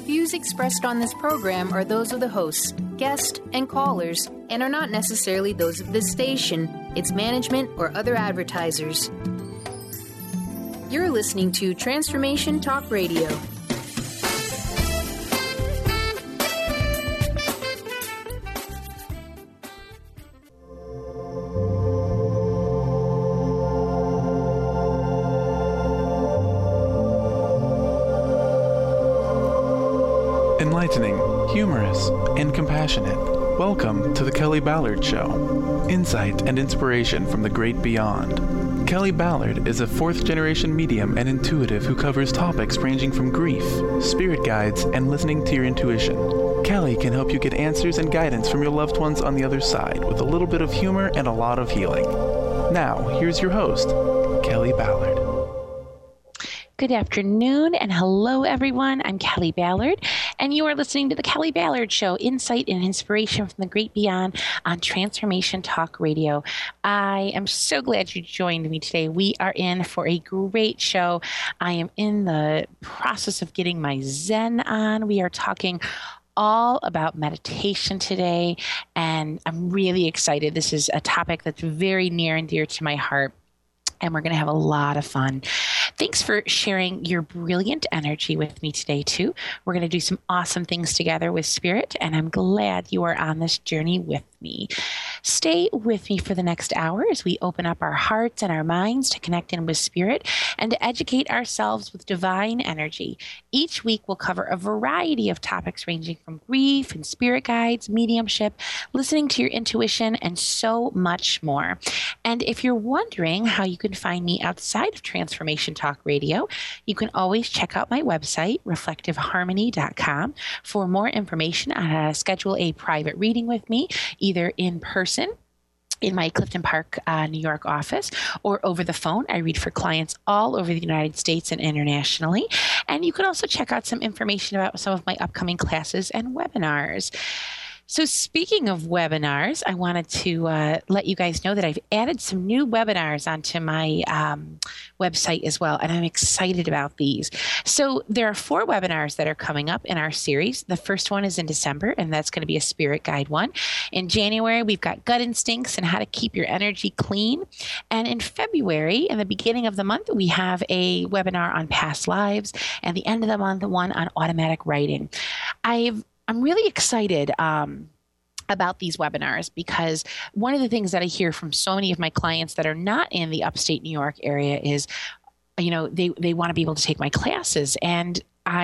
Views expressed on this program are those of the hosts, guests, and callers, and are not necessarily those of this station, its management, or other advertisers. You're listening to Transformation Talk Radio. Enlightening, humorous, and compassionate. Welcome to the Kelly Ballard Show. Insight and inspiration from the great beyond. Kelly Ballard is a fourth-generation medium and intuitive who covers topics ranging from grief, spirit guides, and listening to your intuition. Kelly can help you get answers and guidance from your loved ones on the other side with a little bit of humor and a lot of healing. Now, here's your host, Kelly Ballard. Good afternoon and hello everyone. I'm Kelly Ballard and you are listening to the Kelly Ballard Show, insight and inspiration from the great beyond on Transformation Talk Radio. I am so glad you joined me today. We are in for a great show. I am in the process of getting my Zen on. We are talking all about meditation today and I'm really excited. This is a topic that's very near and dear to my heart. And we're going to have a lot of fun. Thanks for sharing your brilliant energy with me today, too. We're going to do some awesome things together with Spirit, and I'm glad you are on this journey with me. Stay with me for the next hour as we open up our hearts and our minds to connect in with Spirit and to educate ourselves with divine energy. Each week, we'll cover a variety of topics ranging from grief and spirit guides, mediumship, listening to your intuition, and so much more. And if you're wondering how you can find me outside of Transformation Talk Radio, you can always check out my website, reflectiveharmony.com, for more information on how to schedule a private reading with me, either in person in my Clifton Park, New York office, or over the phone. I read for clients all over the United States and internationally. And you can also check out some information about some of my upcoming classes and webinars. So speaking of webinars, I wanted to let you guys know that I've added some new webinars onto my website as well, and I'm excited about these. So there are 4 webinars that are coming up in our series. The first one is in December, and that's going to be a spirit guide one. In January, we've got gut instincts and how to keep your energy clean. And in February, in the beginning of the month, we have a webinar on past lives, and the end of the month, one on automatic writing. I'm really excited about these webinars because one of the things that I hear from so many of my clients that are not in the upstate New York area is, you know, they want to be able to take my classes. And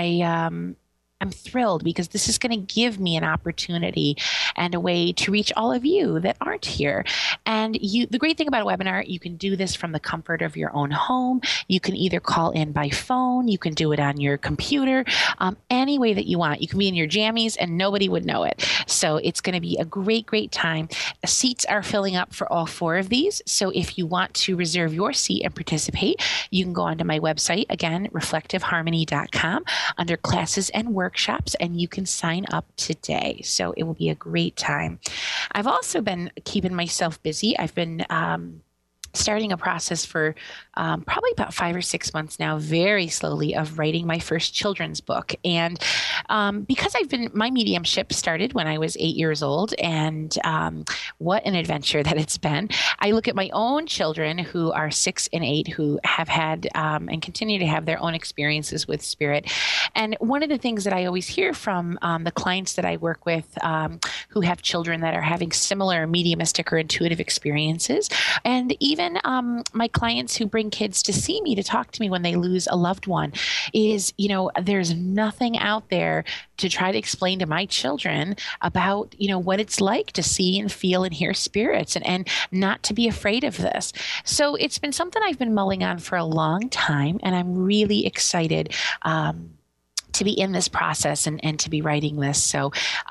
I'm thrilled because this is going to give me an opportunity and a way to reach all of you that aren't here. And the great thing about a webinar, you can do this from the comfort of your own home. You can either call in by phone, you can do it on your computer, any way that you want. You can be in your jammies and nobody would know it. So it's going to be a great, great time. Seats are filling up for all 4 of these. So if you want to reserve your seat and participate, you can go onto my website, again, reflectiveharmony.com, under classes and workshops, and you can sign up today. So it will be a great time. I've also been keeping myself busy. I've been starting a process for probably about 5 or 6 months now, very slowly, of writing my first children's book. And because my mediumship started when I was 8 years old, and what an adventure that it's been. I look at my own children who are 6 and 8 who have had and continue to have their own experiences with spirit. And one of the things that I always hear from the clients that I work with who have children that are having similar mediumistic or intuitive experiences, and even my clients who bring kids to see me, to talk to me when they lose a loved one, is, you know, there's nothing out there to try to explain to my children about, you know, what it's like to see and feel and hear spirits, and not to be afraid of this. So it's been something I've been mulling on for a long time, and I'm really excited to be in this process and to be writing this. So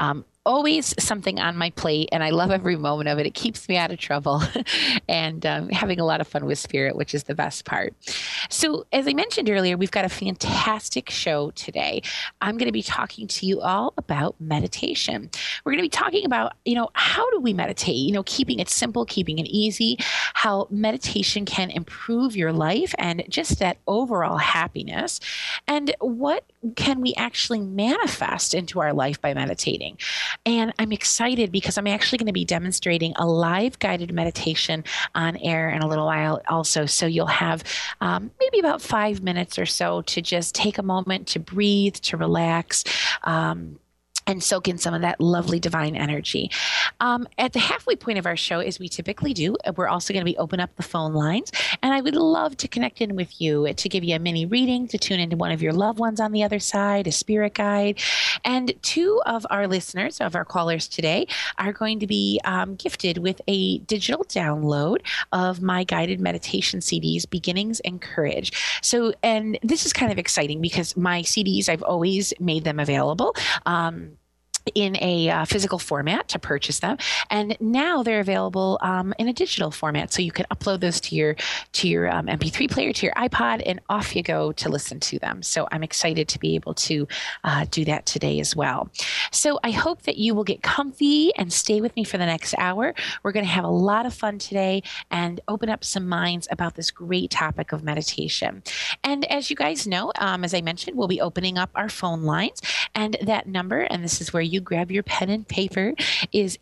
always something on my plate, and I love every moment of it. It keeps me out of trouble and having a lot of fun with spirit, which is the best part. So as I mentioned earlier, we've got a fantastic show today. I'm going to be talking to you all about meditation. We're going to be talking about, how do we meditate? Keeping it simple, keeping it easy, how meditation can improve your life and just that overall happiness, and what can we actually manifest into our life by meditating. And I'm excited because I'm actually going to be demonstrating a live guided meditation on air in a little while also. So you'll have maybe about 5 minutes or so to just take a moment to breathe, to relax, and soak in some of that lovely divine energy. At the halfway point of our show, as we typically do, we're also going to be open up the phone lines. And I would love to connect in with you to give you a mini reading, to tune into one of your loved ones on the other side, a spirit guide. And 2 of our listeners, of our callers today, are going to be gifted with a digital download of my guided meditation CDs, Beginnings and Courage. So, and this is kind of exciting because my CDs, I've always made them available in a physical format to purchase them, and now they're available in a digital format, so you can upload those to your MP3 player, to your iPod, and off you go to listen to them. So I'm excited to be able to do that today as well. So I hope that you will get comfy and stay with me for the next hour. We're going to have a lot of fun today and open up some minds about this great topic of meditation. And as you guys know, as I mentioned, we'll be opening up our phone lines, and that number, and this is where you grab your pen and paper, is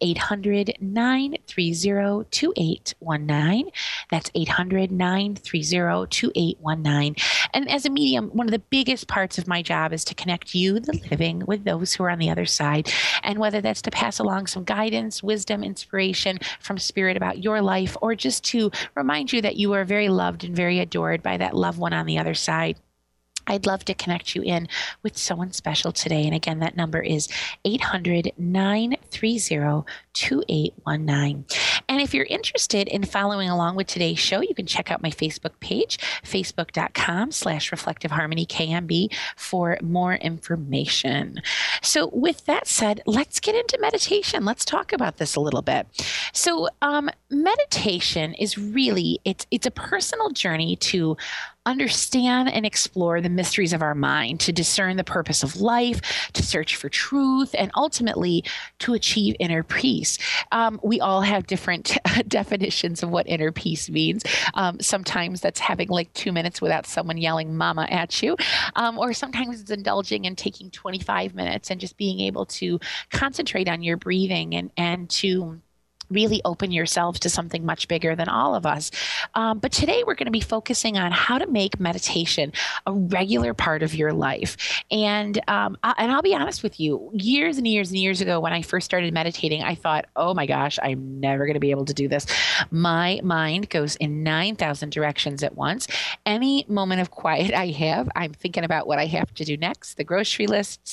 800-930-2819. That's 800-930-2819. And as a medium, one of the biggest parts of my job is to connect you, the living, with those who are on the other side. And whether that's to pass along some guidance, wisdom, inspiration from spirit about your life, or just to remind you that you are very loved and very adored by that loved one on the other side, I'd love to connect you in with someone special today. And again, that number is 800-930-2819. And if you're interested in following along with today's show, you can check out my Facebook page, facebook.com/reflectiveharmonykmb, for more information. So with that said, let's get into meditation. Let's talk about this a little bit. So meditation is really, it's a personal journey to understand and explore the mysteries of our mind, to discern the purpose of life, to search for truth, and ultimately to achieve inner peace. We all have different definitions of what inner peace means. Sometimes that's having like 2 minutes without someone yelling mama at you. Or sometimes it's indulging and taking 25 minutes and just being able to concentrate on your breathing and to really open yourself to something much bigger than all of us. But today we're going to be focusing on how to make meditation a regular part of your life. And I'll be honest with you, years and years and years ago, when I first started meditating, I thought, oh my gosh, I'm never going to be able to do this. My mind goes in 9,000 directions at once. Any moment of quiet I have, I'm thinking about what I have to do next, the grocery lists,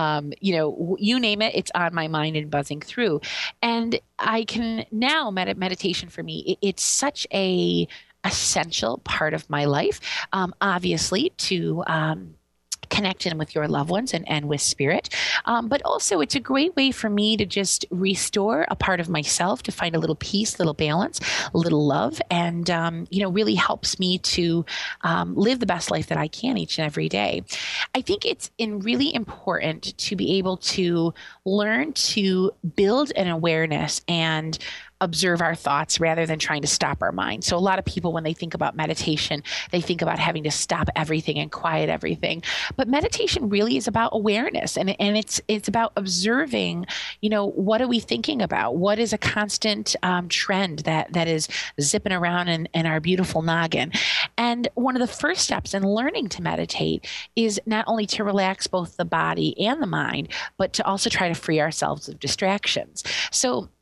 you name it, it's on my mind and buzzing through. And I can now, meditation for me, it's such a essential part of my life, obviously, to connect in with your loved ones and with spirit. But also it's a great way for me to just restore a part of myself, to find a little peace, little balance, a little love, and, really helps me to live the best life that I can each and every day. I think it's really important to be able to learn to build an awareness and observe our thoughts rather than trying to stop our mind. So a lot of people, when they think about meditation, they think about having to stop everything and quiet everything. But meditation really is about awareness, and it's about observing, what are we thinking about? What is a constant trend that is zipping around in our beautiful noggin? And one of the first steps in learning to meditate is not only to relax both the body and the mind, but to also try to free ourselves of distractions. So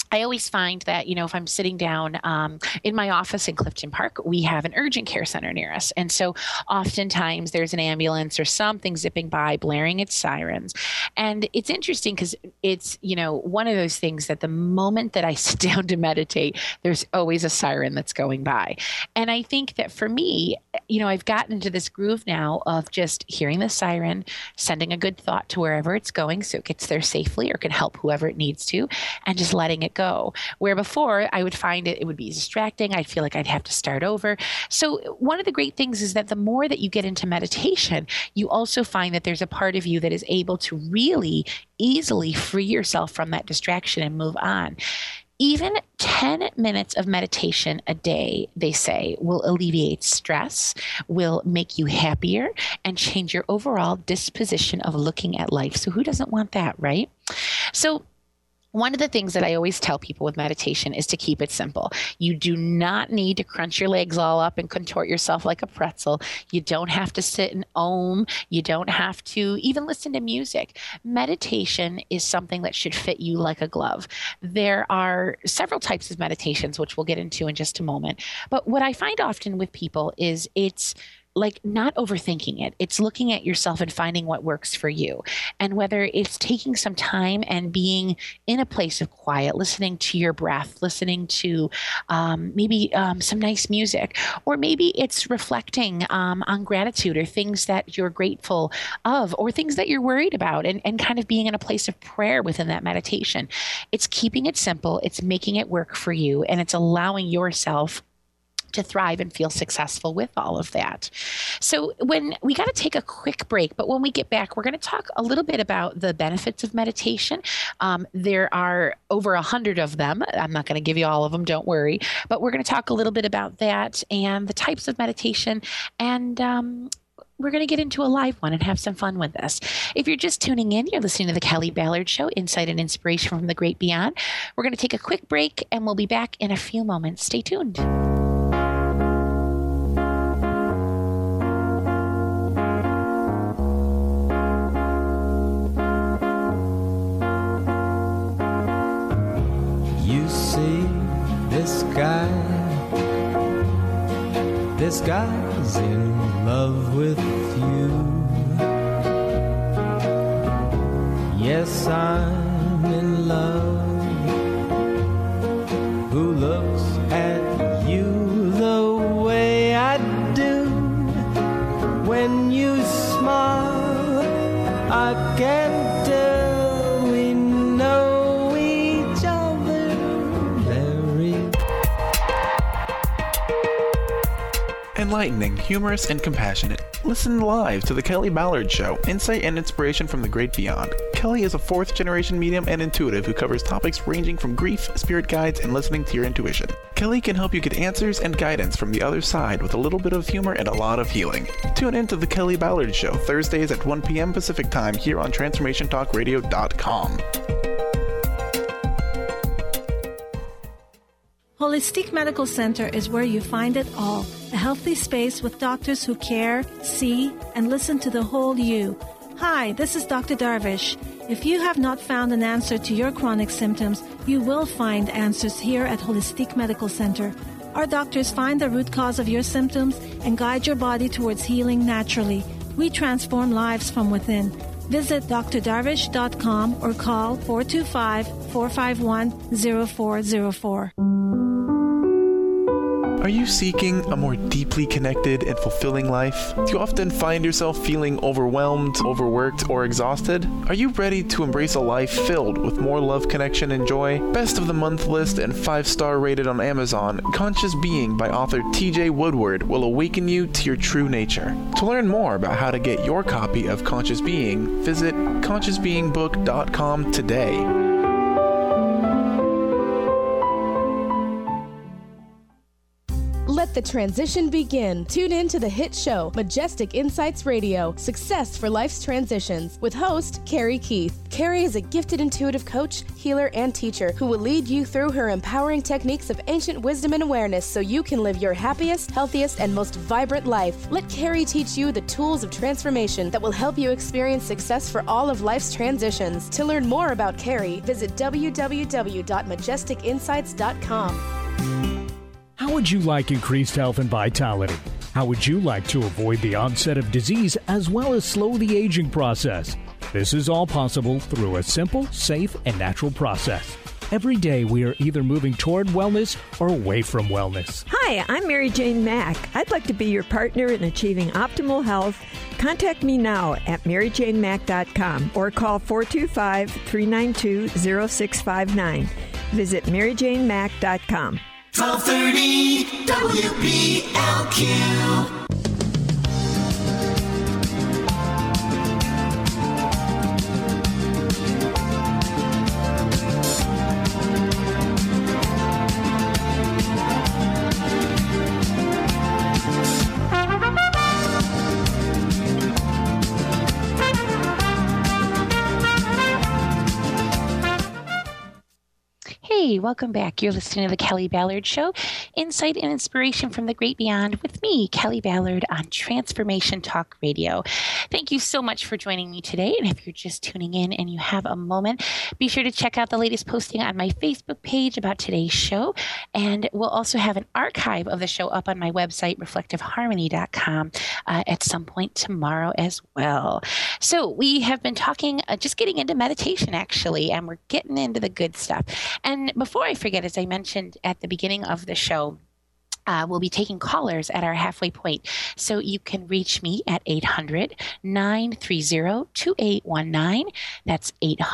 I always find that, if I'm sitting down in my office in Clifton Park, we have an urgent care center near us. And so oftentimes there's an ambulance or something zipping by, blaring its sirens. And it's interesting because it's, one of those things that the moment that I sit down to meditate, there's always a siren that's going by. And I think that for me, I've gotten into this groove now of just hearing the siren, sending a good thought to wherever it's going so it gets there safely or can help whoever it needs to, and just letting it go. Where before I would find it would be distracting. I'd feel like I'd have to start over. So one of the great things is that the more that you get into meditation, you also find that there's a part of you that is able to really easily free yourself from that distraction and move on. Even 10 minutes of meditation a day, they say, will alleviate stress, will make you happier, and change your overall disposition of looking at life. So who doesn't want that, right? So one of the things that I always tell people with meditation is to keep it simple. You do not need to crunch your legs all up and contort yourself like a pretzel. You don't have to sit and om. You don't have to even listen to music. Meditation is something that should fit you like a glove. There are several types of meditations, which we'll get into in just a moment. But what I find often with people is it's like not overthinking it. It's looking at yourself and finding what works for you. And whether it's taking some time and being in a place of quiet, listening to your breath, listening to maybe some nice music, or maybe it's reflecting on gratitude or things that you're grateful of or things that you're worried about and kind of being in a place of prayer within that meditation. It's keeping it simple. It's making it work for you, and it's allowing yourself to thrive and feel successful with all of that. So we got to take a quick break, but when we get back, we're going to talk a little bit about the benefits of meditation. There are over 100 of them. I'm not going to give you all of them, don't worry, but we're going to talk a little bit about that and the types of meditation, and we're going to get into a live one and have some fun with this. If you're just tuning in, you're listening to the Kelly Ballard Show, Insight and Inspiration from the Great Beyond. We're going to take a quick break, and we'll be back in a few moments. Stay tuned. This guy's in love with you. Yes, I'm in love. Who looks at you the way I do? When you smile, I can tell we know each other very. Enlightening, humorous, and compassionate. Listen live to The Kelly Ballard Show, Insight and Inspiration from the Great Beyond. Kelly is a fourth-generation medium and intuitive who covers topics ranging from grief, spirit guides, and listening to your intuition. Kelly can help you get answers and guidance from the other side with a little bit of humor and a lot of healing. Tune in to The Kelly Ballard Show, Thursdays at 1 p.m. Pacific Time here on TransformationTalkRadio.com. Holistic Medical Center is where you find it all. A healthy space with doctors who care, see, and listen to the whole you. Hi, this is Dr. Darvish. If you have not found an answer to your chronic symptoms, you will find answers here at Holistic Medical Center. Our doctors find the root cause of your symptoms and guide your body towards healing naturally. We transform lives from within. Visit drdarvish.com or call 425-451-0404. Are you seeking a more deeply connected and fulfilling life? Do you often find yourself feeling overwhelmed, overworked, or exhausted? Are you ready to embrace a life filled with more love, connection, and joy? Best of the Month list and 5-star rated on Amazon, Conscious Being by author TJ Woodward will awaken you to your true nature. To learn more about how to get your copy of Conscious Being, visit ConsciousBeingBook.com today. Let the transition begin. Tune in to the hit show, Majestic Insights Radio, Success for Life's Transitions, with host Carrie Keith. Carrie is a gifted intuitive coach, healer, and teacher who will lead you through her empowering techniques of ancient wisdom and awareness so you can live your happiest, healthiest, and most vibrant life. Let Carrie teach you the tools of transformation that will help you experience success for all of life's transitions. To learn more about Carrie, visit www.majesticinsights.com. How would you like increased health and vitality? How would you like to avoid the onset of disease as well as slow the aging process? This is all possible through a simple, safe, and natural process. Every day we are either moving toward wellness or away from wellness. Hi, I'm Mary Jane Mack. I'd like to be your partner in achieving optimal health. Contact me now at maryjanemack.com or call 425-392-0659. Visit maryjanemack.com. 1230 WBLQ. Hey, welcome back. You're listening to the Kelly Ballard Show, insight and inspiration from the great beyond with me, Kelly Ballard, on Transformation Talk Radio. Thank you so much for joining me today. And if you're just tuning in and you have a moment, be sure to check out the latest posting on my Facebook page about today's show. And we'll also have an archive of the show up on my website, reflectiveharmony.com, at some point tomorrow as well. So we have been talking, just getting into meditation, actually, and we're getting into the good stuff. And before I forget, as I mentioned at the beginning of the show, we'll be taking callers at our halfway point. So you can reach me at 800-930-2819. That's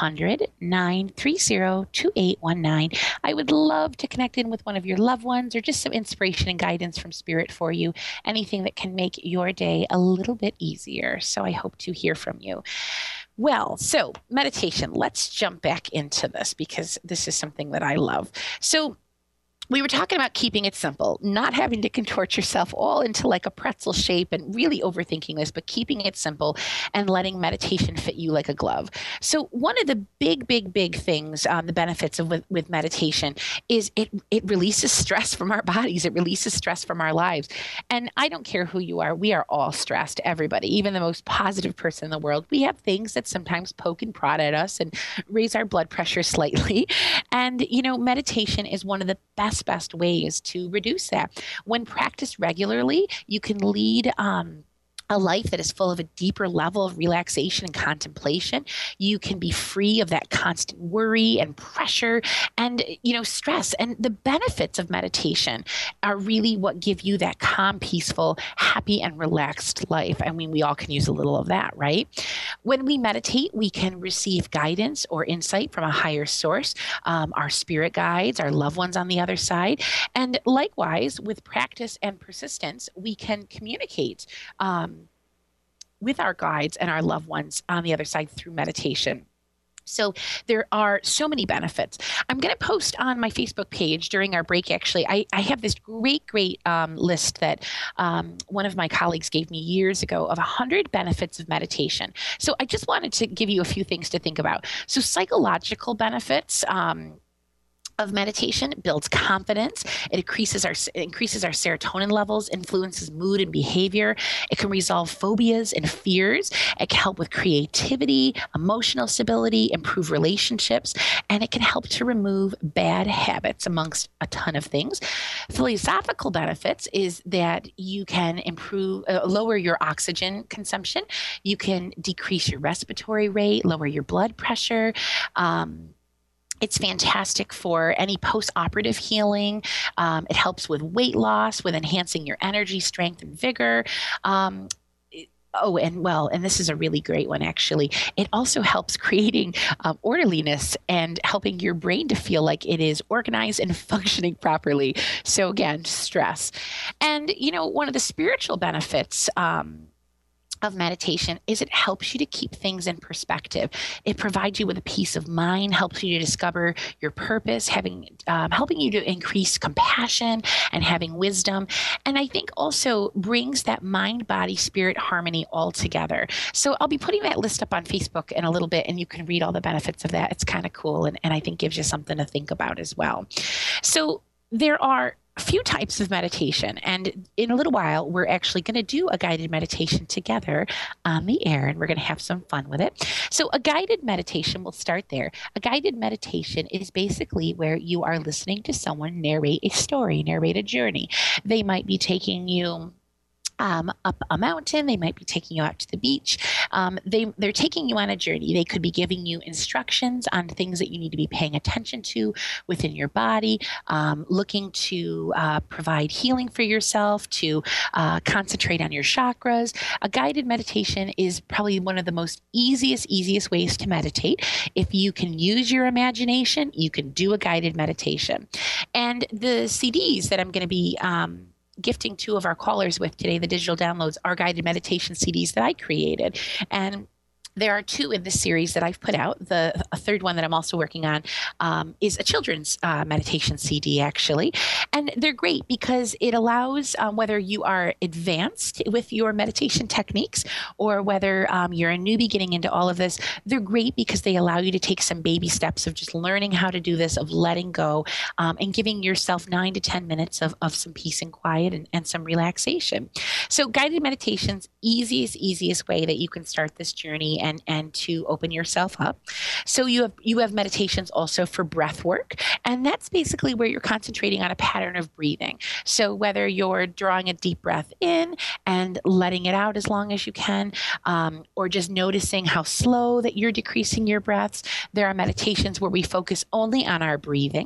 800-930-2819. I would love to connect in with one of your loved ones or just some inspiration and guidance from Spirit for you. Anything that can make your day a little bit easier. So I hope to hear from you. Well, so meditation, let's jump back into this because this is something that I love. So we were talking about keeping it simple, not having to contort yourself all into like a pretzel shape and really overthinking this, but keeping it simple and letting meditation fit you like a glove. So one of the big things, the benefits of with meditation is it releases stress from our bodies. It releases stress from our lives. And I don't care who you are. We are all stressed, everybody, even the most positive person in the world. We have things that sometimes poke and prod at us and raise our blood pressure slightly. And, you know, meditation is one of the best ways to reduce that. When practiced regularly, you can lead a life that is full of a deeper level of relaxation and contemplation. You can be free of that constant worry and pressure and, you know, stress. And the benefits of meditation are really what give you that calm, peaceful, happy, and relaxed life. I mean, we all can use a little of that, right? When we meditate, we can receive guidance or insight from a higher source, our spirit guides, our loved ones on the other side. And likewise, with practice and persistence, we can communicate with our guides and our loved ones on the other side through meditation. So there are so many benefits. I'm going to post on my Facebook page during our break, actually. I have this great list that one of my colleagues gave me years ago of 100 benefits of meditation. So I just wanted to give you a few things to think about. So psychological benefits of meditation builds confidence. It increases our serotonin levels, influences mood and behavior. It can resolve phobias and fears. It can help with creativity, emotional stability, improve relationships, and it can help to remove bad habits, amongst a ton of things. Philosophical benefits is that you can lower your oxygen consumption. You can decrease your respiratory rate, lower your blood pressure. It's fantastic for any post-operative healing. It helps with weight loss, with enhancing your energy, strength, and vigor. And this is a really great one, actually. It also helps creating orderliness and helping your brain to feel like it is organized and functioning properly. So again, stress. And, you know, one of the spiritual benefits of meditation is it helps you to keep things in perspective. It provides you with a peace of mind, helps you to discover your purpose, helping you to increase compassion and having wisdom. And I think also brings that mind, body, spirit harmony all together. So I'll be putting that list up on Facebook in a little bit, and you can read all the benefits of that. It's kind of cool, and I think gives you something to think about as well. So there are a few types of meditation, and in a little while we're actually going to do a guided meditation together on the air, and we're going to have some fun with it. So a guided meditation, we'll start there. A guided meditation is basically where you are listening to someone narrate a story, narrate a journey. They might be taking you up a mountain. They might be taking you out to the beach. They're taking you on a journey. They could be giving you instructions on things that you need to be paying attention to within your body, looking to provide healing for yourself, to concentrate on your chakras. A guided meditation is probably one of the most easiest ways to meditate. If you can use your imagination, you can do a guided meditation. And the CDs that I'm going to be gifting two of our callers with today, the digital downloads, are guided meditation CDs that I created. And there are two in this series that I've put out. A third one that I'm also working on is a children's meditation CD, actually. And they're great because it allows, whether you are advanced with your meditation techniques or whether you're a newbie getting into all of this, they're great because they allow you to take some baby steps of just learning how to do this, of letting go, and giving yourself 9 to 10 minutes of some peace and quiet and some relaxation. So guided meditations, easiest way that you can start this journey and to open yourself up. So you have meditations also for breath work, and that's basically where you're concentrating on a pattern of breathing. So whether you're drawing a deep breath in and letting it out as long as you can, or just noticing how slow that you're decreasing your breaths, there are meditations where we focus only on our breathing.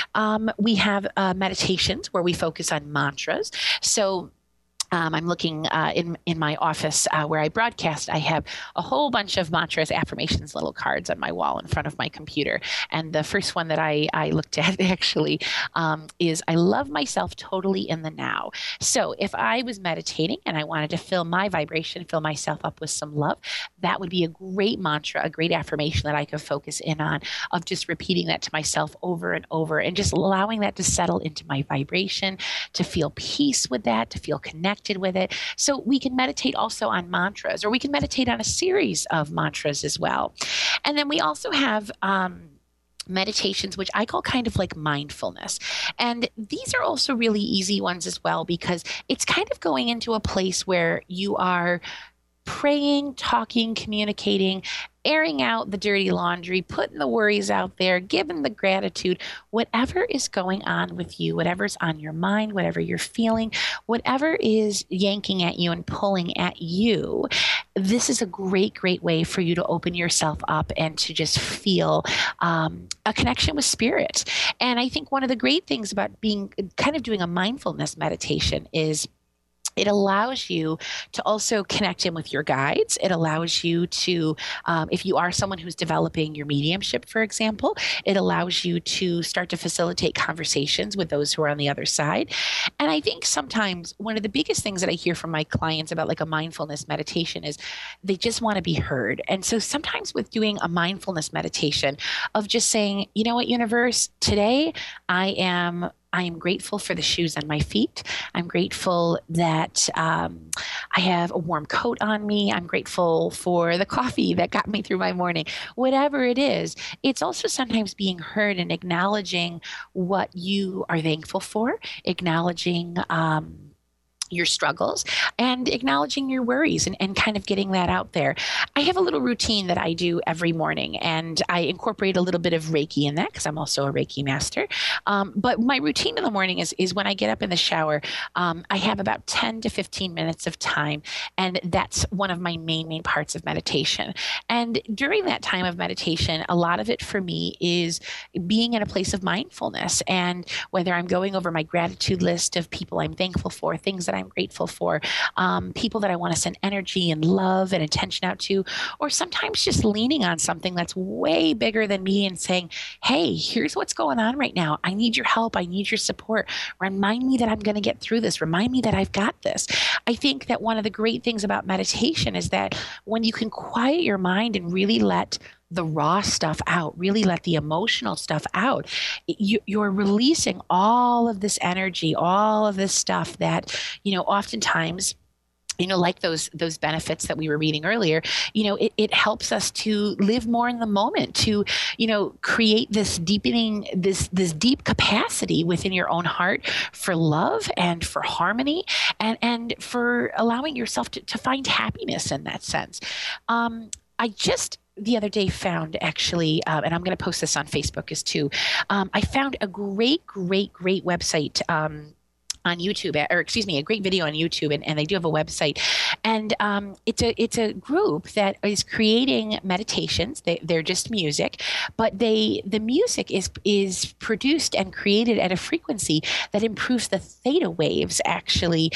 We have meditations where we focus on mantras. So I'm looking in my office where I broadcast. I have a whole bunch of mantras, affirmations, little cards on my wall in front of my computer. And the first one that I looked at actually is, I love myself totally in the now. So if I was meditating and I wanted to fill my vibration, fill myself up with some love, that would be a great mantra, a great affirmation that I could focus in on, of just repeating that to myself over and over and just allowing that to settle into my vibration, to feel peace with that, to feel connected with it. So we can meditate also on mantras, or we can meditate on a series of mantras as well. And then we also have meditations, which I call kind of like mindfulness. And these are also really easy ones as well, because it's kind of going into a place where you are praying, talking, communicating, airing out the dirty laundry, putting the worries out there, giving the gratitude, whatever is going on with you, whatever's on your mind, whatever you're feeling, whatever is yanking at you and pulling at you. This is a great way for you to open yourself up and to just feel a connection with spirit. And I think one of the great things about being kind of doing a mindfulness meditation is it allows you to also connect in with your guides. It allows you to, if you are someone who's developing your mediumship, for example, it allows you to start to facilitate conversations with those who are on the other side. And I think sometimes one of the biggest things that I hear from my clients about like a mindfulness meditation is they just want to be heard. And so sometimes with doing a mindfulness meditation of just saying, you know what, universe, today I am grateful for the shoes on my feet. I'm grateful that I have a warm coat on me. I'm grateful for the coffee that got me through my morning. Whatever it is, it's also sometimes being heard and acknowledging what you are thankful for, acknowledging your struggles and acknowledging your worries and kind of getting that out there. I have a little routine that I do every morning, and I incorporate a little bit of Reiki in that because I'm also a Reiki master. But my routine in the morning is when I get up in the shower, I have about 10 to 15 minutes of time, and that's one of my main parts of meditation. And during that time of meditation, a lot of it for me is being in a place of mindfulness, and whether I'm going over my gratitude list of people I'm thankful for, things that I'm grateful for, people that I want to send energy and love and attention out to, or sometimes just leaning on something that's way bigger than me and saying, hey, here's what's going on right now. I need your help. I need your support. Remind me that I'm going to get through this. Remind me that I've got this. I think that one of the great things about meditation is that when you can quiet your mind and really let the raw stuff out, really let the emotional stuff out, you're releasing all of this energy, all of this stuff that, oftentimes, like those benefits that we were reading earlier, it helps us to live more in the moment, to, create this deepening, this deep capacity within your own heart for love and for harmony and for allowing yourself to find happiness in that sense. I just the other day found actually, and I'm going to post this on Facebook as too, I found a great website on YouTube, a great video on YouTube, and they do have a website, and it's a group that is creating meditations. They're just music, but the music is produced and created at a frequency that improves the theta waves. Actually,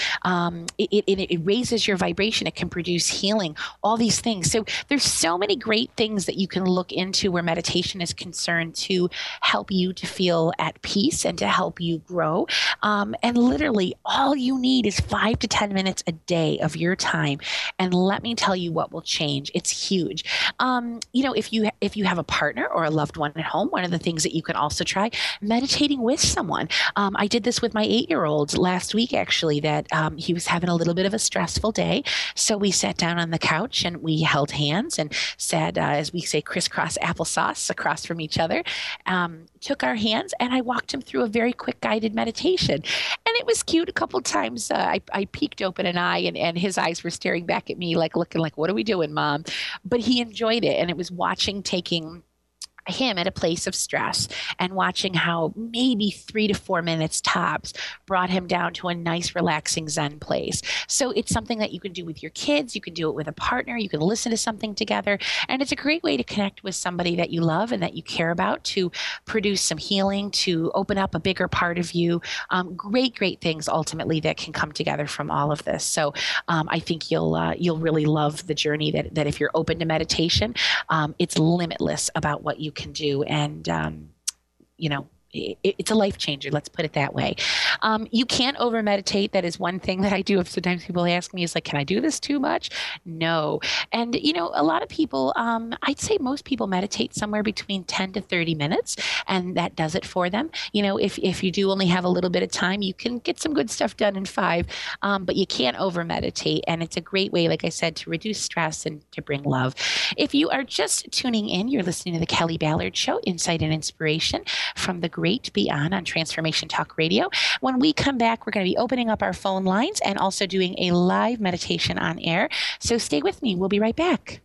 it raises your vibration. It can produce healing. All these things. So there's so many great things that you can look into where meditation is concerned to help you to feel at peace and to help you grow. And literally all you need is 5 to 10 minutes a day of your time. And let me tell you what will change. It's huge. If you have a partner or a loved one at home, one of the things that you can also try, meditating with someone. I did this with my 8-year-old last week, actually, that he was having a little bit of a stressful day. So we sat down on the couch and we held hands and said, as we say, crisscross applesauce across from each other, took our hands, and I walked him through a very quick guided meditation. And it was cute. A couple times I peeked open an eye and his eyes were staring back at me looking like, what are we doing, Mom? But he enjoyed it. And it was taking him at a place of stress and watching how maybe 3 to 4 minutes tops brought him down to a nice, relaxing Zen place. So it's something that you can do with your kids. You can do it with a partner. You can listen to something together. And it's a great way to connect with somebody that you love and that you care about, to produce some healing, to open up a bigger part of you. Great things ultimately that can come together from all of this. So I think you'll really love the journey that if you're open to meditation, it's limitless about what you can do. And, it's a life changer. Let's put it that way. You can't over meditate. That is one thing that I do. Sometimes people ask me, is like, can I do this too much? No. And, a lot of people, I'd say most people meditate somewhere between 10 to 30 minutes, and that does it for them. If you do only have a little bit of time, you can get some good stuff done in 5, but you can't over meditate. And it's a great way, like I said, to reduce stress and to bring love. If you are just tuning in, you're listening to the Kelly Ballard Show, Insight and Inspiration from the Great Beyond on Transformation Talk Radio. When we come back, we're going to be opening up our phone lines and also doing a live meditation on air. So stay with me. We'll be right back.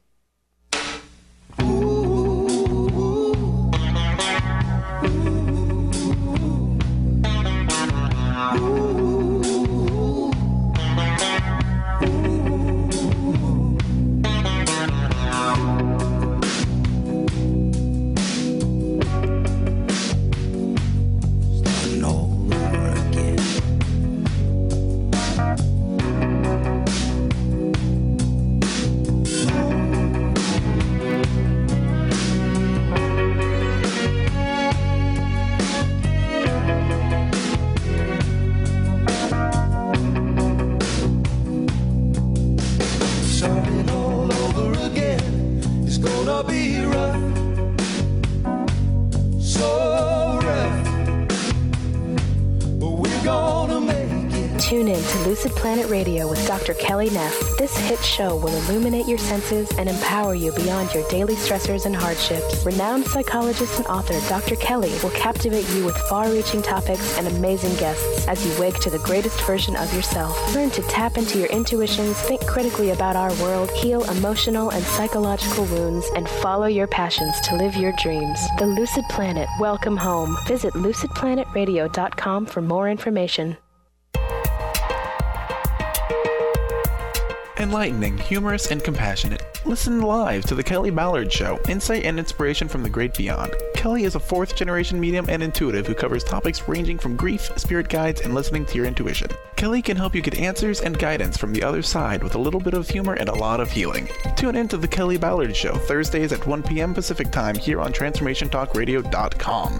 Tune in to Lucid Planet Radio with Dr. Kelly Neff. This hit show will illuminate your senses and empower you beyond your daily stressors and hardships. Renowned psychologist and author Dr. Kelly will captivate you with far-reaching topics and amazing guests as you wake to the greatest version of yourself. Learn to tap into your intuitions, think critically about our world, heal emotional and psychological wounds, and follow your passions to live your dreams. The Lucid Planet. Welcome home. Visit lucidplanetradio.com for more information. Enlightening, humorous, and compassionate. Listen live to The Kelly Ballard Show, insight and inspiration from the great beyond. Kelly is a fourth-generation medium and intuitive who covers topics ranging from grief, spirit guides, and listening to your intuition. Kelly can help you get answers and guidance from the other side with a little bit of humor and a lot of healing. Tune in to The Kelly Ballard Show, Thursdays at 1 p.m. Pacific Time here on TransformationTalkRadio.com.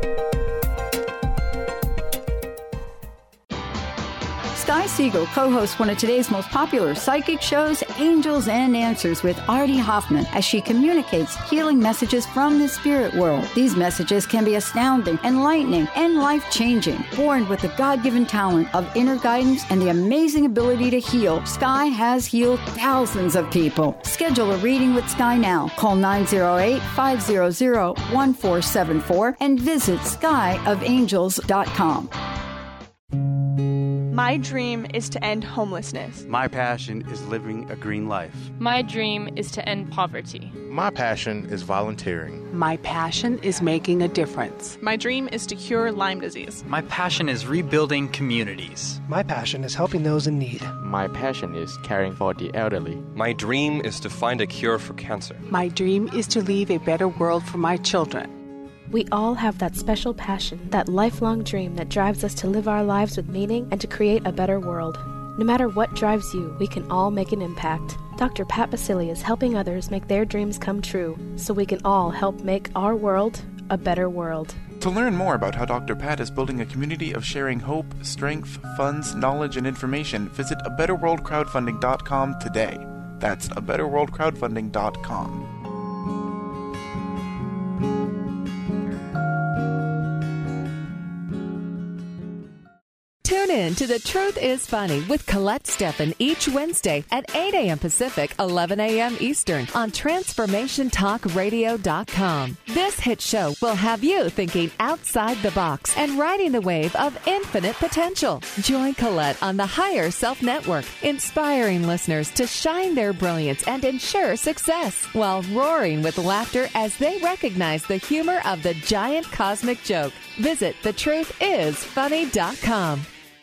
Sky Siegel co-hosts one of today's most popular psychic shows, Angels and Answers, with Artie Hoffman, as she communicates healing messages from the spirit world. These messages can be astounding, enlightening, and life-changing. Born with the God-given talent of inner guidance and the amazing ability to heal, Sky has healed thousands of people. Schedule a reading with Sky now. Call 908-500-1474 and visit skyofangels.com. My dream is to end homelessness. My passion is living a green life. My dream is to end poverty. My passion is volunteering. My passion is making a difference. My dream is to cure Lyme disease. My passion is rebuilding communities. My passion is helping those in need. My passion is caring for the elderly. My dream is to find a cure for cancer. My dream is to leave a better world for my children. We all have that special passion, that lifelong dream that drives us to live our lives with meaning and to create a better world. No matter what drives you, we can all make an impact. Dr. Pat Baccili is helping others make their dreams come true, so we can all help make our world a better world. To learn more about how Dr. Pat is building a community of sharing hope, strength, funds, knowledge, and information, visit abetterworldcrowdfunding.com today. That's abetterworldcrowdfunding.com. Tune in to The Truth is Funny with Colette Steffen each Wednesday at 8 a.m. Pacific, 11 a.m. Eastern on TransformationTalkRadio.com. This hit show will have you thinking outside the box and riding the wave of infinite potential. Join Colette on the Higher Self Network, inspiring listeners to shine their brilliance and ensure success while roaring with laughter as they recognize the humor of the giant cosmic joke. Visit thetruthisfunny.com.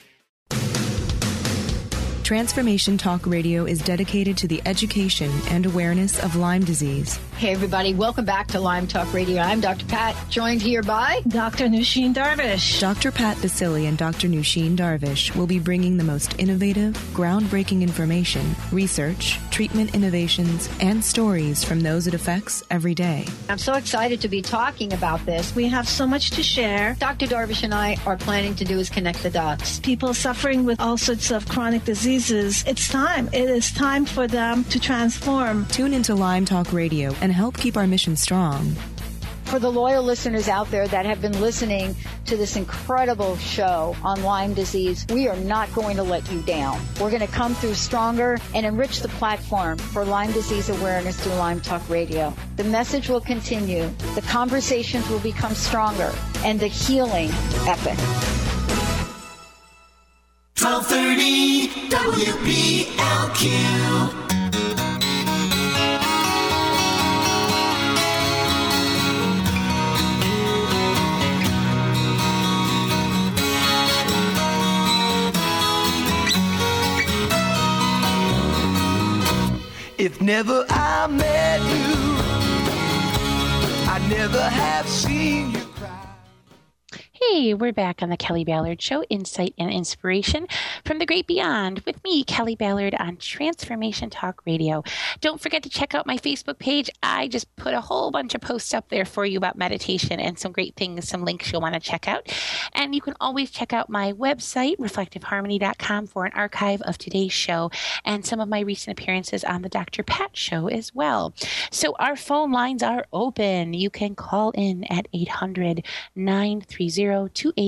Transformation Talk Radio is dedicated to the education and awareness of Lyme disease. Hey, everybody. Welcome back to Lyme Talk Radio. I'm Dr. Pat, joined here by Dr. Nusheen Darvish. Dr. Pat Baccili and Dr. Nusheen Darvish will be bringing the most innovative, groundbreaking information, research, treatment innovations, and stories from those it affects every day. I'm so excited to be talking about this. We have so much to share. Dr. Darvish and I are planning to do is connect the dots. People suffering with all sorts of chronic diseases. It's time. It is time for them to transform. Tune into Lyme Talk Radio and help keep our mission strong. For the loyal listeners out there that have been listening to this incredible show on Lyme disease, we are not going to let you down. We're going to come through stronger and enrich the platform for Lyme disease awareness through Lyme Talk Radio. The message will continue, the conversations will become stronger, and the healing epic. 1230 WBLQ. If never I met you, I'd never have seen you. Hey, we're back on the Kelly Ballard Show, insight and inspiration from the great beyond with me, Kelly Ballard, on Transformation Talk Radio. Don't forget to check out my Facebook page. I just put a whole bunch of posts up there for you about meditation and some great things, some links you'll want to check out. And you can always check out my website, reflectiveharmony.com, for an archive of today's show and some of my recent appearances on the Dr. Pat Show as well. So our phone lines are open. You can call in at 800-930-2819,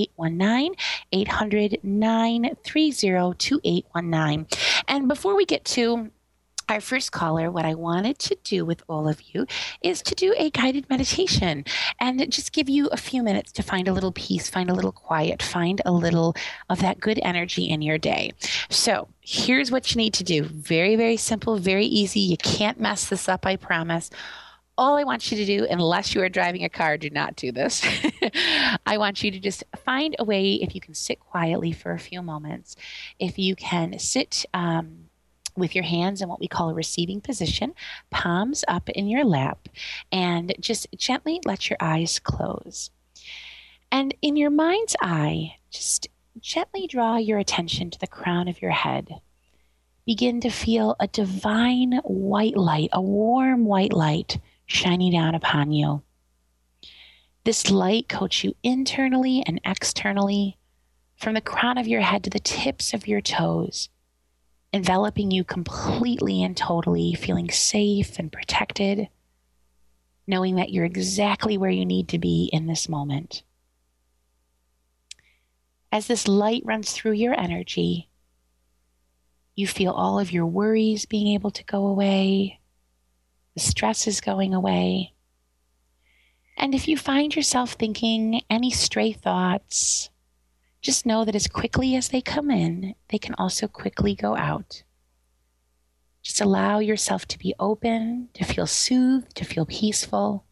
800-930-2819. And before we get to our first caller, what I wanted to do with all of you is to do a guided meditation and just give you a few minutes to find a little peace, find a little quiet, find a little of that good energy in your day. So here's what you need to do. Very, very simple, very easy. You can't mess this up, I promise. All I want you to do, unless you are driving a car, do not do this. I want you to just find a way, if you can sit quietly for a few moments, if you can sit with your hands in what we call a receiving position, palms up in your lap, and just gently let your eyes close. And in your mind's eye, just gently draw your attention to the crown of your head. Begin to feel a divine white light, a warm white light shining down upon you. This light coats you internally and externally, from the crown of your head to the tips of your toes, enveloping you completely and totally, feeling safe and protected, knowing that you're exactly where you need to be in this moment. As this light runs through your energy, you feel all of your worries being able to go away, the stress is going away. And if you find yourself thinking any stray thoughts, just know that as quickly as they come in, they can also quickly go out. Just allow yourself to be open, to feel soothed, to feel peaceful,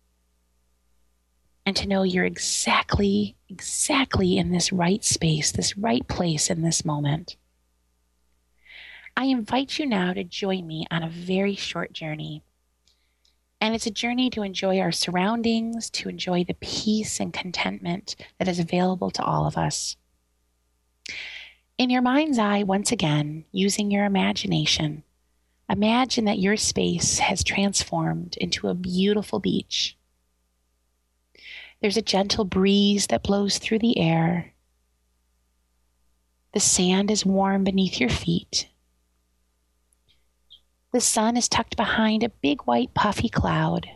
and to know you're exactly in this right space, this right place in this moment. I invite you now to join me on a very short journey. And it's a journey to enjoy our surroundings, to enjoy the peace and contentment that is available to all of us. In your mind's eye, once again, using your imagination, imagine that your space has transformed into a beautiful beach. There's a gentle breeze that blows through the air. The sand is warm beneath your feet. The sun is tucked behind a big white puffy cloud.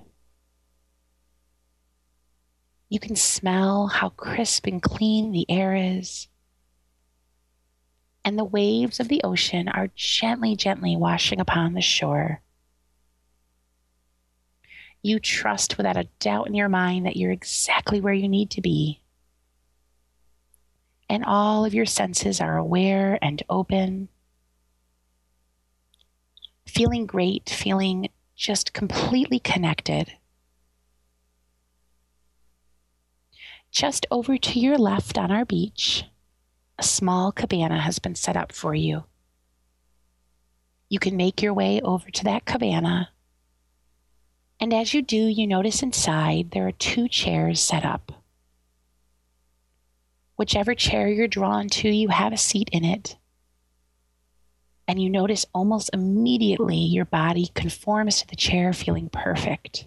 You can smell how crisp and clean the air is. And the waves of the ocean are gently, gently washing upon the shore. You trust without a doubt in your mind that you're exactly where you need to be. And all of your senses are aware and open. Feeling great, feeling just completely connected. Just over to your left on our beach, a small cabana has been set up for you. You can make your way over to that cabana. And as you do, you notice inside there are 2 chairs set up. Whichever chair you're drawn to, you have a seat in it. And you notice almost immediately your body conforms to the chair, feeling perfect.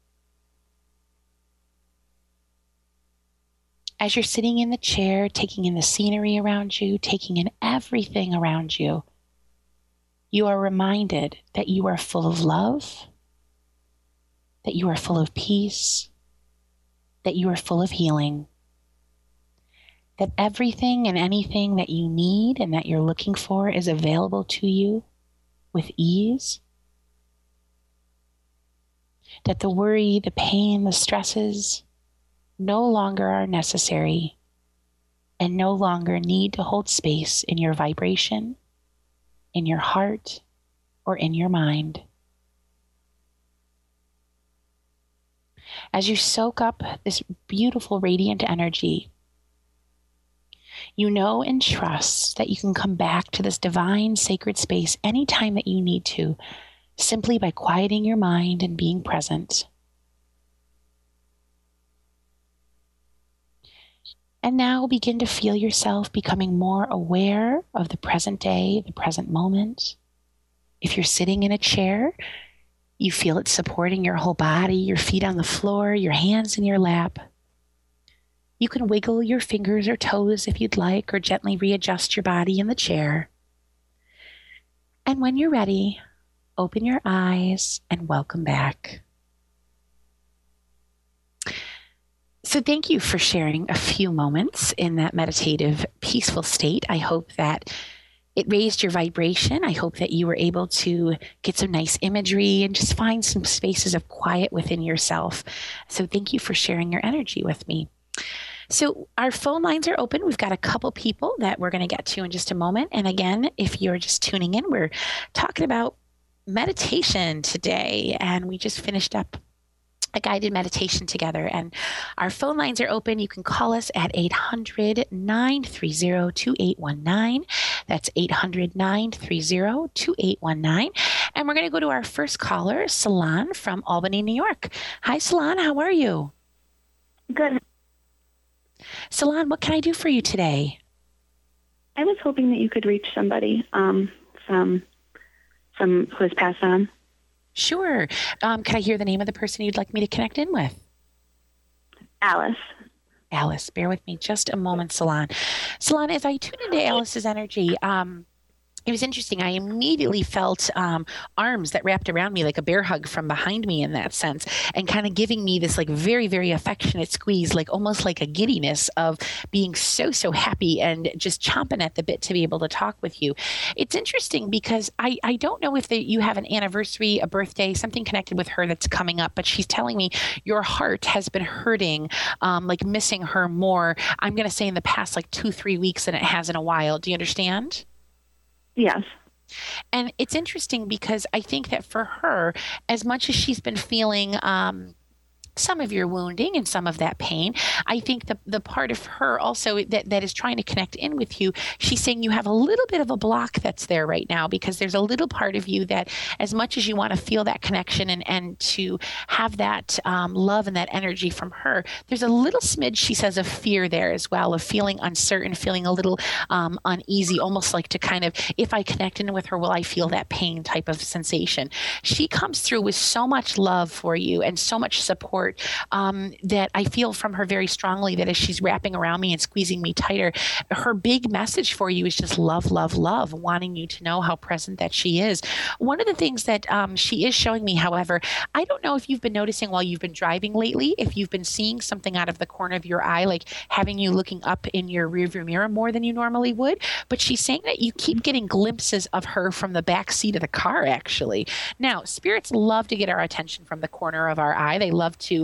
As you're sitting in the chair, taking in the scenery around you, taking in everything around you, you are reminded that you are full of love, that you are full of peace, that you are full of healing, that everything and anything that you need and that you're looking for is available to you with ease, that the worry, the pain, the stresses no longer are necessary and no longer need to hold space in your vibration, in your heart, or in your mind. As you soak up this beautiful radiant energy, you know and trust that you can come back to this divine sacred space anytime that you need to, simply by quieting your mind and being present. And now begin to feel yourself becoming more aware of the present day, the present moment. If you're sitting in a chair, you feel it supporting your whole body, your feet on the floor, your hands in your lap. You can wiggle your fingers or toes if you'd like, or gently readjust your body in the chair. And when you're ready, open your eyes and welcome back. So thank you for sharing a few moments in that meditative, peaceful state. I hope that it raised your vibration. I hope that you were able to get some nice imagery and just find some spaces of quiet within yourself. So thank you for sharing your energy with me. So our phone lines are open. We've got a couple people that we're going to get to in just a moment. And again, if you're just tuning in, we're talking about meditation today. And we just finished up a guided meditation together. And our phone lines are open. You can call us at 800-930-2819. That's 800-930-2819. And we're going to go to our first caller, Salon from Albany, New York. Hi, Salon. How are you? Good. Salon, what can I do for you today? I was hoping that you could reach somebody from who has passed on. Sure. Can I hear the name of the person you'd like me to connect in with? Alice. Alice, bear with me just a moment, Salon. Salon, as I tune into Alice's energy, it was interesting. I immediately felt arms that wrapped around me like a bear hug from behind me in that sense, and kind of giving me this like very, very affectionate squeeze, like almost like a giddiness of being so, so happy and just chomping at the bit to be able to talk with you. It's interesting because I don't know if you have an anniversary, a birthday, something connected with her that's coming up, but she's telling me your heart has been hurting, like missing her more, I'm going to say in the past like 2-3 weeks than it has in a while. Do you understand? Yes. And it's interesting because I think that for her, as much as she's been feeling some of your wounding and some of that pain, I think the part of her also that is trying to connect in with you, she's saying you have a little bit of a block that's there right now, because there's a little part of you that, as much as you want to feel that connection and to have that love and that energy from her, there's a little smidge, she says, of fear there as well, of feeling uncertain, feeling a little uneasy, almost like to kind of, if I connect in with her, will I feel that pain type of sensation. She comes through with so much love for you and so much support that I feel from her very strongly, that as she's wrapping around me and squeezing me tighter, her big message for you is just love, love, love, wanting you to know how present that she is. One of the things that she is showing me, however, I don't know if you've been noticing while you've been driving lately, if you've been seeing something out of the corner of your eye, like having you looking up in your rearview mirror more than you normally would, but she's saying that you keep getting glimpses of her from the back seat of the car, actually. Now, spirits love to get our attention from the corner of our eye. They love to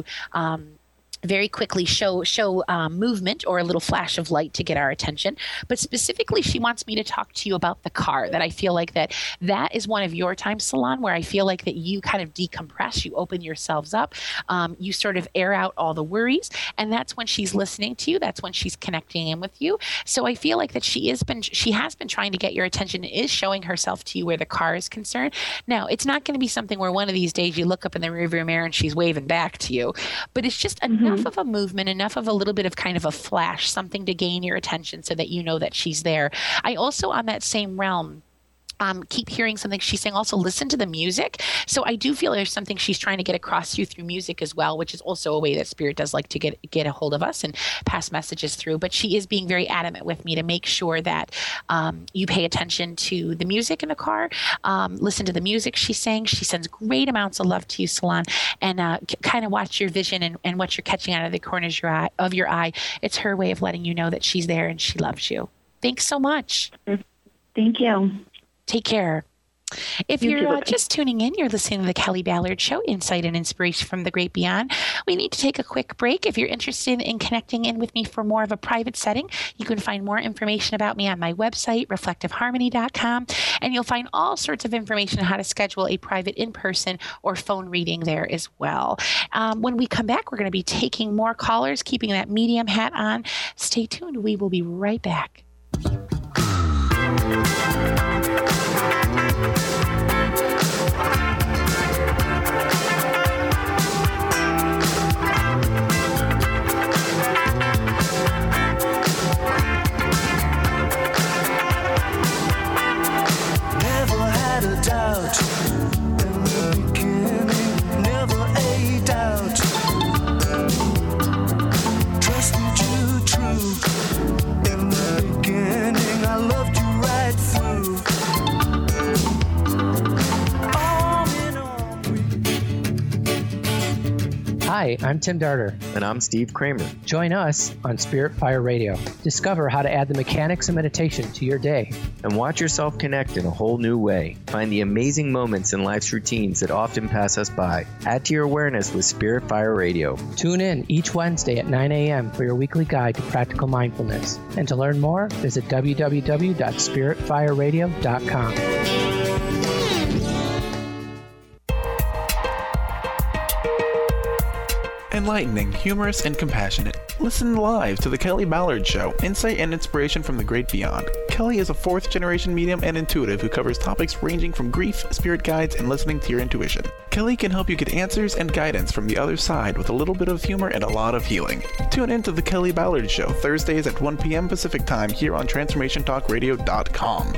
very quickly show movement or a little flash of light to get our attention. But specifically, she wants me to talk to you about the car, that I feel like that is one of your times, Salon, where I feel like that you kind of decompress, you open yourselves up, you sort of air out all the worries, and that's when she's listening to you, that's when she's connecting in with you. So I feel like that she has been trying to get your attention, is showing herself to you where the car is concerned. Now, it's not going to be something where one of these days you look up in the rearview mirror and she's waving back to you, but it's just enough of a movement, enough of a little bit of kind of a flash, something to gain your attention so that you know that she's there. I also, on that same realm, keep hearing something she's saying, also listen to the music. So I do feel there's something she's trying to get across to you through music as well, which is also a way that Spirit does like to get a hold of us and pass messages through. But she is being very adamant with me to make sure that you pay attention to the music in the car, listen to the music she's saying. She sends great amounts of love to you, Salon, and kind of watch your vision and what you're catching out of the corners of your eye. It's her way of letting you know that she's there and she loves you. Thanks so much. Thank you. Take care. If you're just tuning in, you're listening to the Kelly Ballard Show, Insight and Inspiration from the Great Beyond. We need to take a quick break. If you're interested in connecting in with me for more of a private setting, you can find more information about me on my website, reflectiveharmony.com, and you'll find all sorts of information on how to schedule a private in-person or phone reading there as well. When we come back, we're going to be taking more callers, keeping that medium hat on. Stay tuned. We will be right back. Hi, I'm Tim Darter. And I'm Steve Kramer. Join us on Spirit Fire Radio. Discover how to add the mechanics of meditation to your day. And watch yourself connect in a whole new way. Find the amazing moments in life's routines that often pass us by. Add to your awareness with Spirit Fire Radio. Tune in each Wednesday at 9 a.m. for your weekly guide to practical mindfulness. And to learn more, visit www.spiritfireradio.com. Enlightening, humorous, and compassionate. Listen live to The Kelly Ballard Show, Insight and Inspiration from the Great Beyond. Kelly is a fourth-generation medium and intuitive who covers topics ranging from grief, spirit guides, and listening to your intuition. Kelly can help you get answers and guidance from the other side with a little bit of humor and a lot of healing. Tune in to The Kelly Ballard Show, Thursdays at 1 p.m. Pacific Time here on TransformationTalkRadio.com.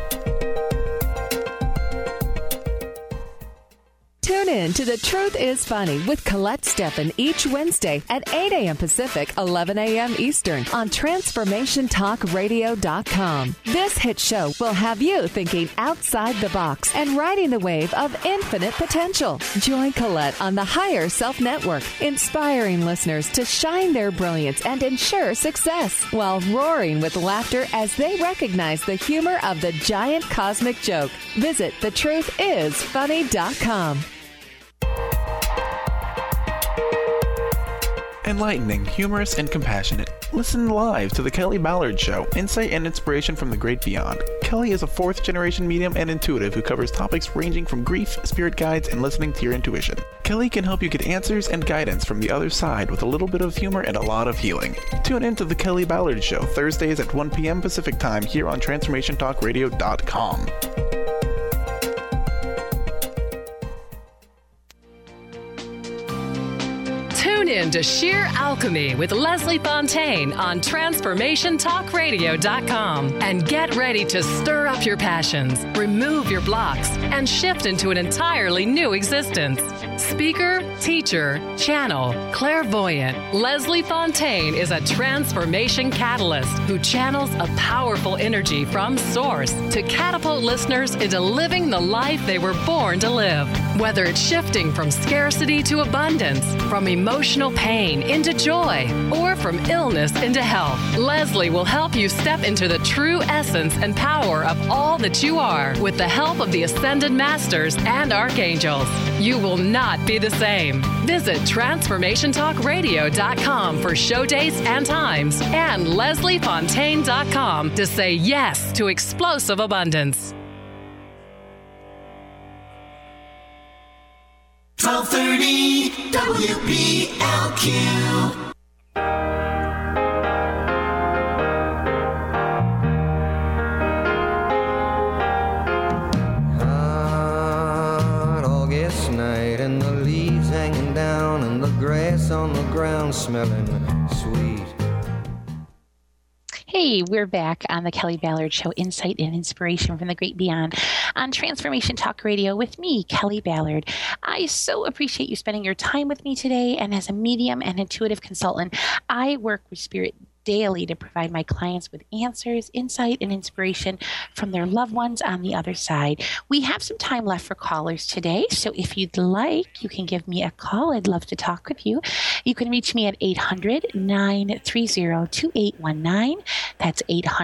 Tune in to The Truth is Funny with Colette Steffen each Wednesday at 8 a.m. Pacific, 11 a.m. Eastern on TransformationTalkRadio.com. This hit show will have you thinking outside the box and riding the wave of infinite potential. Join Colette on the Higher Self Network, inspiring listeners to shine their brilliance and ensure success while roaring with laughter as they recognize the humor of the giant cosmic joke. Visit thetruthisfunny.com. Enlightening, humorous, and compassionate. Listen live to The Kelly Ballard Show, insight and inspiration from the great beyond. Kelly is a fourth-generation medium and intuitive who covers topics ranging from grief, spirit guides, and listening to your intuition. Kelly can help you get answers and guidance from the other side with a little bit of humor and a lot of healing. Tune in to The Kelly Ballard Show, Thursdays at 1 p.m. Pacific Time here on TransformationTalkRadio.com. Tune in to Sheer Alchemy with Leslie Fontaine on TransformationTalkRadio.com and get ready to stir up your passions, remove your blocks, and shift into an entirely new existence. Speaker, teacher, channel, clairvoyant, Leslie Fontaine is a transformation catalyst who channels a powerful energy from Source to catapult listeners into living the life they were born to live. Whether it's shifting from scarcity to abundance, from emotional pain into joy, or from illness into health, Leslie will help you step into the true essence and power of all that you are with the help of the Ascended Masters and Archangels. You will not be the same. Visit TransformationTalkRadio.com for show dates and times and LeslieFontaine.com to say yes to explosive abundance. 1230 WPLQ. And the leaves hanging down and the grass on the ground smelling sweet. Hey, we're back on the Kelly Ballard Show, insight and inspiration from the great beyond on Transformation Talk Radio with me, Kelly Ballard. I so appreciate you spending your time with me today. And as a medium and intuitive consultant, I work with spirit daily to provide my clients with answers, insight, and inspiration from their loved ones on the other side. We have some time left for callers today, so if you'd like, you can give me a call. I'd love to talk with you. You can reach me at 800-930-2819. That's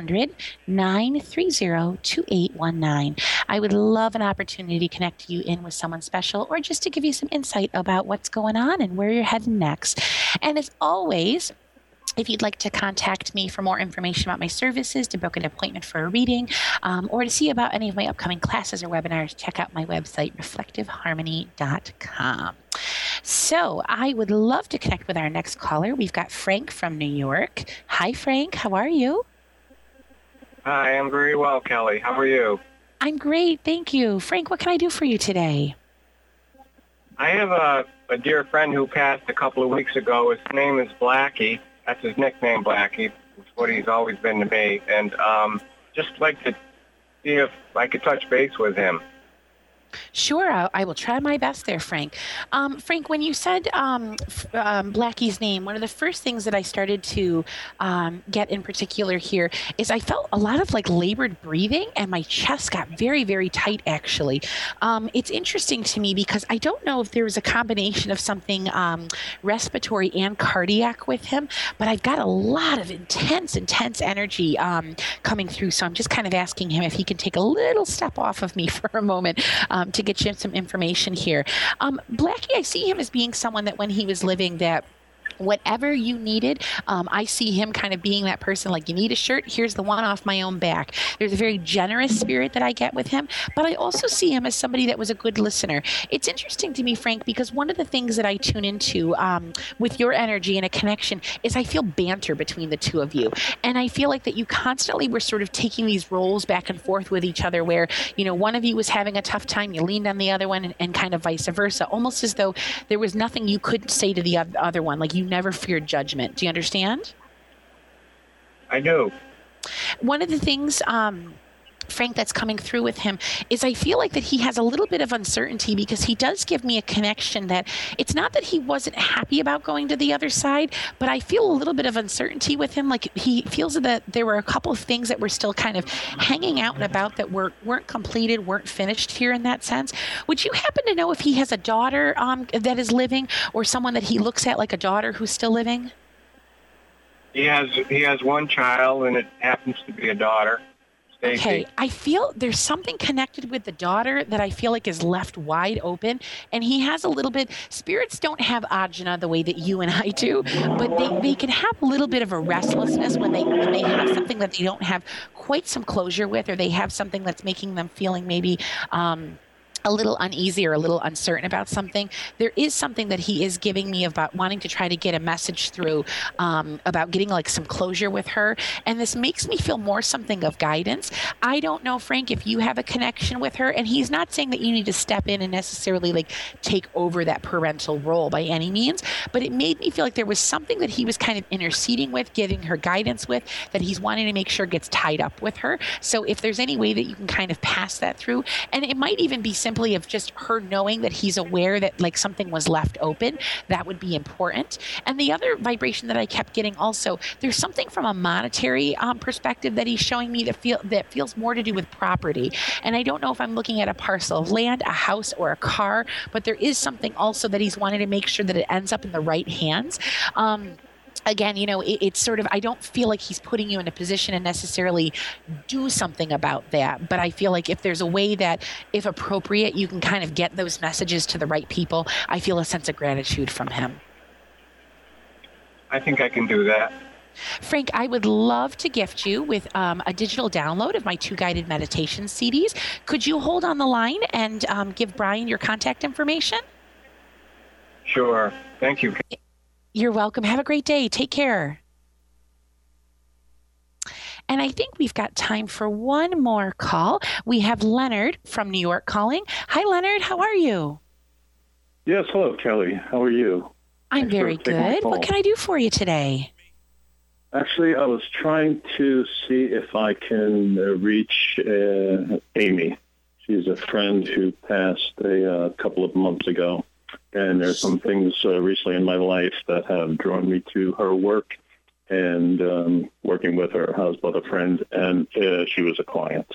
800-930-2819. I would love an opportunity to connect you in with someone special or just to give you some insight about what's going on and where you're heading next. And as always, if you'd like to contact me for more information about my services, to book an appointment for a reading, or to see about any of my upcoming classes or webinars, check out my website, reflectiveharmony.com. So I would love to connect with our next caller. We've got Frank from New York. Hi, Frank. How are you? Hi, I'm very well, Kelly. How are you? I'm great. Thank you. Frank, what can I do for you today? I have a dear friend who passed a couple of weeks ago. His name is Blackie. That's his nickname, Blackie. It's what he's always been to me. And just like to see if I could touch base with him. Sure, I will try my best there, Frank. Frank, when you said Blackie's name, one of the first things that I started to get in particular here is I felt a lot of like labored breathing, and my chest got very, very tight, actually. It's interesting to me because I don't know if there was a combination of something respiratory and cardiac with him, but I've got a lot of intense energy coming through. So I'm just kind of asking him if he can take a little step off of me for a moment to get you some information here. Blackie, I see him as being someone that when he was living that whatever you needed. I see him kind of being that person, like, you need a shirt, here's the one off my own back. There's a very generous spirit that I get with him, but I also see him as somebody that was a good listener. It's interesting to me, Frank, because one of the things that I tune into with your energy and a connection is I feel banter between the two of you. And I feel like that you constantly were sort of taking these roles back and forth with each other where, you know, one of you was having a tough time, you leaned on the other one, and kind of vice versa, almost as though there was nothing you could say to the other one. Like, you never feared judgment. Do you understand? I do. One of the things, Frank, that's coming through with him is I feel like that he has a little bit of uncertainty, because he does give me a connection that it's not that he wasn't happy about going to the other side, but I feel a little bit of uncertainty with him. Like, he feels that there were a couple of things that were still kind of hanging out and about that weren't completed, weren't finished here in that sense. Would you happen to know if he has a daughter that is living, or someone that he looks at like a daughter who's still living? He has one child, and it happens to be a daughter. Stacey. Okay, I feel there's something connected with the daughter that I feel like is left wide open, and he has a little bit, spirits don't have ajna the way that you and I do, but they can have a little bit of a restlessness when they have something that they don't have quite some closure with, or they have something that's making them feeling maybe a little uneasy or a little uncertain about something. There is something that he is giving me about wanting to try to get a message through about getting like some closure with her. And this makes me feel more something of guidance. I don't know, Frank, if you have a connection with her, and he's not saying that you need to step in and necessarily like take over that parental role by any means, but it made me feel like there was something that he was kind of interceding with, giving her guidance with, that he's wanting to make sure gets tied up with her. So if there's any way that you can kind of pass that through, and it might even be simply of just her knowing that he's aware that like something was left open, that would be important. And the other vibration that I kept getting also, there's something from a monetary perspective that he's showing me that feels more to do with property. And I don't know if I'm looking at a parcel of land, a house, or a car, but there is something also that he's wanting to make sure that it ends up in the right hands. Again, you know, it's sort of, I don't feel like he's putting you in a position to necessarily do something about that. But I feel like if there's a way that, if appropriate, you can kind of get those messages to the right people, I feel a sense of gratitude from him. I think I can do that. Frank, I would love to gift you with a digital download of my 2 guided meditation CDs. Could you hold on the line and give Brian your contact information? Sure. Thank you. You're welcome. Have a great day. Take care. And I think we've got time for one more call. We have Leonard from New York calling. Hi, Leonard. How are you? Yes. Hello, Kelly. How are you? I'm very good. What can I do for you today? Actually, I was trying to see if I can reach Amy. She's a friend who passed a couple of months ago. And there's some things recently in my life that have drawn me to her work and working with her. I was both a friend and she was a client.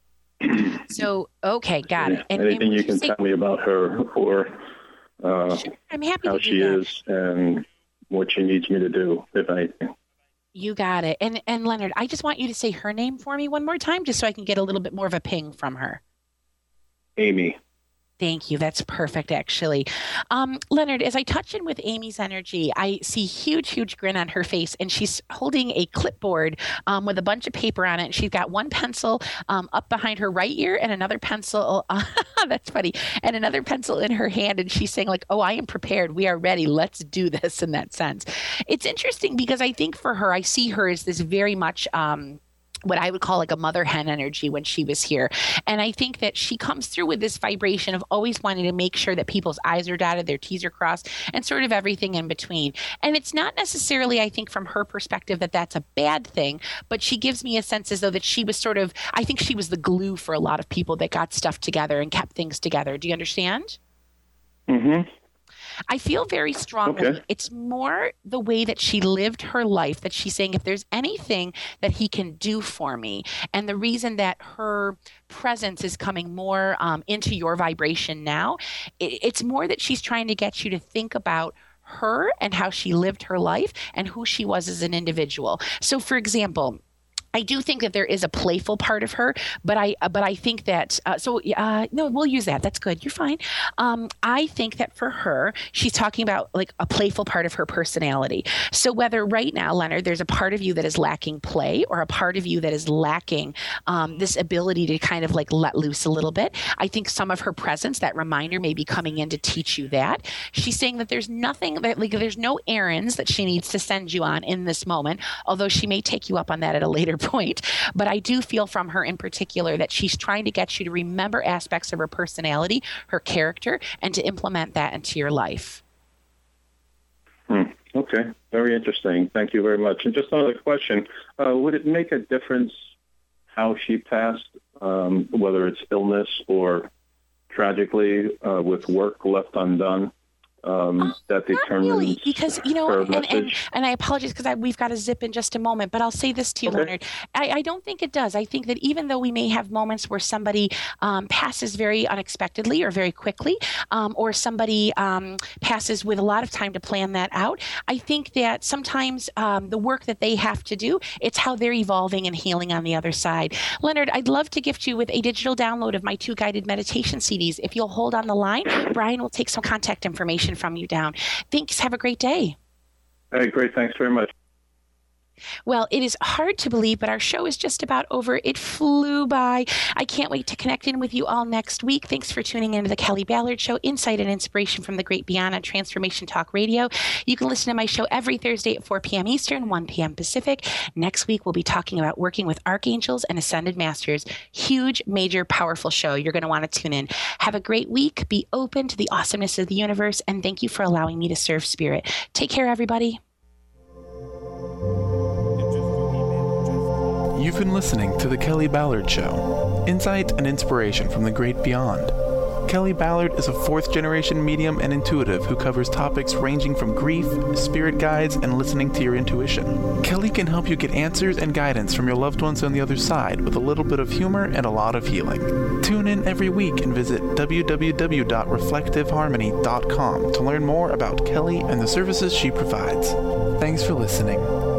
So, okay, got it. And anything you can tell me about her, or sure, I'm happy how to do she that. is and what she needs me to do, if anything. You got it. And Leonard, I just want you to say her name for me one more time, just so I can get a little bit more of a ping from her. Amy. Thank you. That's perfect, actually. Leonard, as I touch in with Amy's energy, I see huge grin on her face, and she's holding a clipboard with a bunch of paper on it. She's got one pencil up behind her right ear and another pencil, that's funny, and another pencil in her hand, and she's saying like, oh, I am prepared. We are ready. Let's do this in that sense. It's interesting because I think for her, I see her as this very much what I would call like a mother hen energy when she was here. And I think that she comes through with this vibration of always wanting to make sure that people's I's are dotted, their T's are crossed, and sort of everything in between. And it's not necessarily, I think, from her perspective that that's a bad thing, but she gives me a sense as though that she was sort of, I think she was the glue for a lot of people that got stuff together and kept things together. Do you understand? Mm-hmm. I feel very strongly. Okay. It's more the way that she lived her life, that she's saying, if there's anything that he can do for me, and the reason that her presence is coming more into your vibration now, it's more that she's trying to get you to think about her and how she lived her life and who she was as an individual. So, for example, I do think that there is a playful part of her, but I think that no, we'll use that. That's good. You're fine. I think that for her, she's talking about like a playful part of her personality. So whether right now, Leonard, there's a part of you that is lacking play, or a part of you that is lacking this ability to kind of like let loose a little bit, I think some of her presence, that reminder, may be coming in to teach you that. She's saying that there's nothing that there's no errands that she needs to send you on in this moment, although she may take you up on that at a later point. But I do feel from her in particular that she's trying to get you to remember aspects of her personality, her character, and to implement that into your life. Okay, very interesting. Thank you very much. And just another question, would it make a difference how she passed, whether it's illness or tragically with work left undone? That determines really, because her message. And I apologize because we've got to zip in just a moment, but I'll say this to you, Leonard. I don't think it does. I think that even though we may have moments where somebody passes very unexpectedly or very quickly, or somebody passes with a lot of time to plan that out, I think that sometimes the work that they have to do, it's how they're evolving and healing on the other side. Leonard, I'd love to gift you with a digital download of my 2 guided meditation CDs. If you'll hold on the line, Brian will take some contact information from you down. Thanks. Have a great day. Hey, great. Thanks very much. Well, it is hard to believe, but our show is just about over. It flew by. I can't wait to connect in with you all next week. Thanks for tuning into the Kelly Ballard Show, insight and inspiration from the great beyond on Transformation Talk Radio. You can listen to my show every Thursday at 4 p.m. Eastern, 1 p.m. Pacific. Next week, we'll be talking about working with archangels and ascended masters. Huge, major, powerful show. You're going to want to tune in. Have a great week. Be open to the awesomeness of the universe, and thank you for allowing me to serve spirit. Take care, everybody. You've been listening to The Kelly Ballard Show, insight and inspiration from the great beyond. Kelly Ballard is a 4th-generation medium and intuitive who covers topics ranging from grief, spirit guides, and listening to your intuition. Kelly can help you get answers and guidance from your loved ones on the other side with a little bit of humor and a lot of healing. Tune in every week and visit www.reflectiveharmony.com to learn more about Kelly and the services she provides. Thanks for listening.